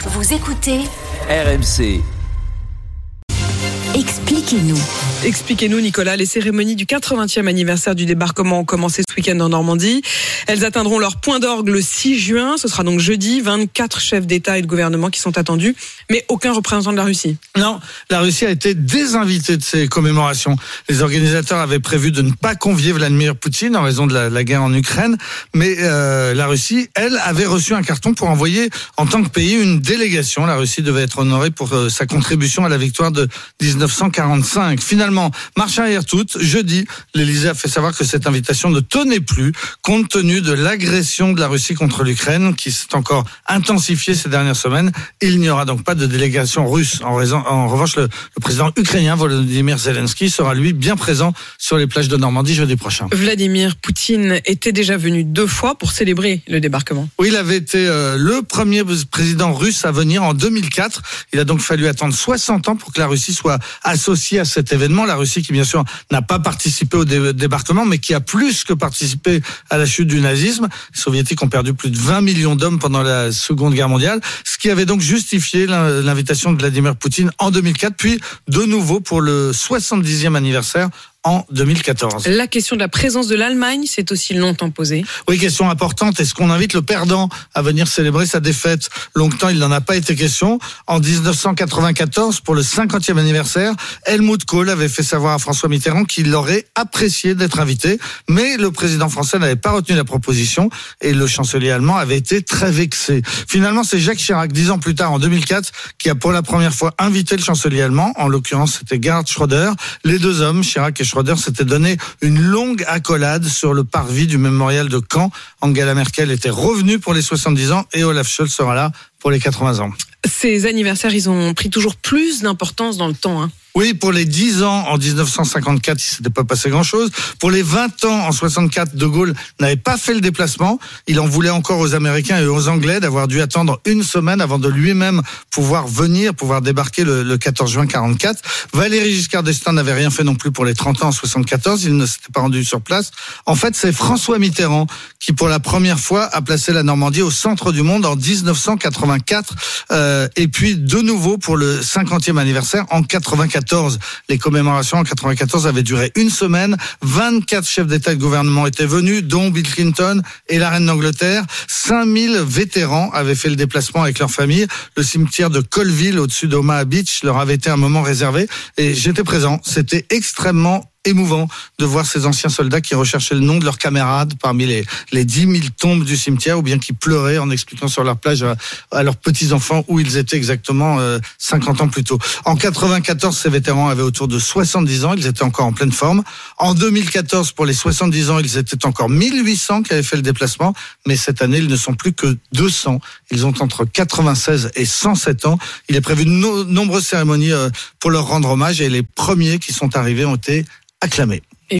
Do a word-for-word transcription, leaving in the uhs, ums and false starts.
Vous écoutez R M C. Expliquez-nous. Expliquez-nous, Nicolas. Les cérémonies du quatre-vingtième anniversaire du débarquement ont commencé ce week-end en Normandie. Elles atteindront leur point d'orgue le six juin. Ce sera donc jeudi. vingt-quatre chefs d'État et de gouvernement qui sont attendus, mais aucun représentant de la Russie. Non, la Russie a été désinvitée de ces commémorations. Les organisateurs avaient prévu de ne pas convier Vladimir Poutine en raison de la, la guerre en Ukraine, mais euh, la Russie, elle, avait reçu un carton pour envoyer en tant que pays une délégation. La Russie devait être honorée pour euh, sa contribution à la victoire de dix-neuf cent quarante-cinq. Finalement, marche arrière toute, jeudi, l'Élysée a fait savoir que cette invitation ne tenait plus, compte tenu de l'agression de la Russie contre l'Ukraine, qui s'est encore intensifiée ces dernières semaines. Il n'y aura donc pas de délégation russe. En, raison, en revanche, le, le président ukrainien Volodymyr Zelensky sera lui bien présent sur les plages de Normandie jeudi prochain. Vladimir Poutine était déjà venu deux fois pour célébrer le débarquement. Oui, il avait été euh, le premier président russe à venir en deux mille quatre. Il a donc fallu attendre soixante ans pour que la Russie soit associée à cet événement. La Russie qui, bien sûr, n'a pas participé au dé- débarquement, mais qui a plus que participé à la chute du nazisme. Les soviétiques ont perdu plus de vingt millions d'hommes pendant la Seconde Guerre mondiale, ce qui avait donc justifié l'invitation de Vladimir Poutine en deux mille quatre, puis de nouveau pour le soixante-dixième anniversaire en deux mille quatorze. La question de la présence de l'Allemagne s'est aussi longtemps posée. Oui, question importante. Est-ce qu'on invite le perdant à venir célébrer sa défaite ? Longtemps, il n'en a pas été question. En dix-neuf cent quatre-vingt-quatorze, pour le cinquantième anniversaire, Helmut Kohl avait fait savoir à François Mitterrand qu'il aurait apprécié d'être invité, mais le président français n'avait pas retenu la proposition et le chancelier allemand avait été très vexé. Finalement, c'est Jacques Chirac, dix ans plus tard, en deux mille quatre, qui a pour la première fois invité le chancelier allemand. En l'occurrence, c'était Gerhard Schröder. Les deux hommes, Chirac et Schröder, s'était donné une longue accolade sur le parvis du mémorial de Caen. Angela Merkel était revenue pour les soixante-dix ans et Olaf Scholz sera là pour les quatre-vingts ans. Ces anniversaires, ils ont pris toujours plus d'importance dans le temps, hein. Oui, pour les dix ans en dix-neuf cent cinquante-quatre, il s'était pas passé grand-chose. Pour les vingt ans en soixante-quatre, De Gaulle n'avait pas fait le déplacement. Il en voulait encore aux Américains et aux Anglais d'avoir dû attendre une semaine avant de lui-même pouvoir venir, pouvoir débarquer le, le quatorze juin quarante-quatre. Valéry Giscard d'Estaing n'avait rien fait non plus pour les trente ans en soixante-quatorze. Il ne s'était pas rendu sur place. En fait, c'est François Mitterrand qui, pour la première fois, a placé la Normandie au centre du monde en dix-neuf cent quatre-vingt-quatre. Euh, et puis, de nouveau, pour le cinquantième anniversaire en quatre-vingt-quatorze. Les commémorations en quatre-vingt-quatorze avaient duré une semaine. vingt-quatre chefs d'État et de gouvernement étaient venus, dont Bill Clinton et la reine d'Angleterre. cinq mille vétérans avaient fait le déplacement avec leur famille. Le cimetière de Colville, au-dessus d'Omaha Beach, leur avait été un moment réservé. Et j'étais présent. C'était extrêmement émouvant de voir ces anciens soldats qui recherchaient le nom de leurs camarades parmi les, les dix mille tombes du cimetière, ou bien qui pleuraient en expliquant sur leur plage à, à leurs petits-enfants où ils étaient exactement euh, cinquante ans plus tôt. En quatre-vingt-quatorze, ces vétérans avaient autour de soixante-dix ans, ils étaient encore en pleine forme. En deux mille quatorze, pour les soixante-dix ans, ils étaient encore mille huit cents qui avaient fait le déplacement, mais cette année, ils ne sont plus que deux cents. Ils ont entre quatre-vingt-seize et cent sept ans. Il est prévu de no- nombreuses cérémonies euh, pour leur rendre hommage, et les premiers qui sont arrivés ont été acclamés.